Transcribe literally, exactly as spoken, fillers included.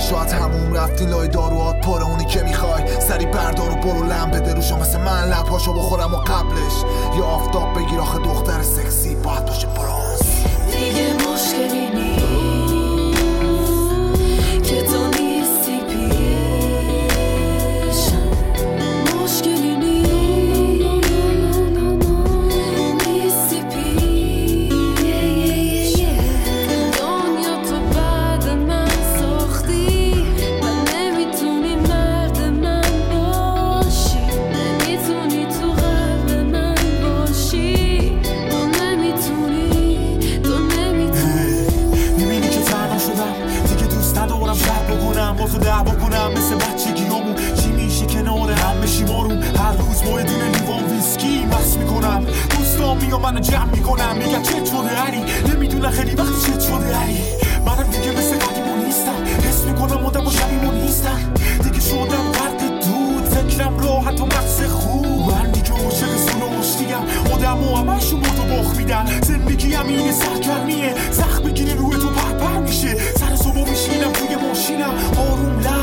شاید هموم رفتی لای داروات پر اونی که میخوای سری بردار و برو لم بده روشو مثل من لبهاشو بخورم و قبلش یا آفتاب بگیر آخه دختر سکسی باید باشه برانس. دیگه مشکلی نیست که تو نیستی پیشم، مشکلی نیست نیستی پیش. دنیا تو بعد من ساختی و نمیتونی مرد من باشی، نمیتونی تو قلب من باشی، تو نمیتونی تو نمیتونی. میبینی که تنها شدم دیگه دوست ندارم شب بکنم با تو دعوا کنم مثل بچگیامون چی میشه کنار هم بشیم آروم هر روز با یه دونه لیوان ویسکی مست میکنم دوستام میام منو جمع میکنم میگن چت شده علی نمیدونم خیلی وقتی چت شده علی منم دیگه مثل قدیمون نیستم حس میکنم آدم و شبیمون نیستم دیگه شدم غرق دود فکرم راحت و مغز خوب من دیگه عاشق سون و مشتیم آدم و همشون با تو باخ میدن زندگی هم اینه سرگرمیه سخت بگیری روی تو پرپر میشه سر صبح میشینم توی ماشینم آروم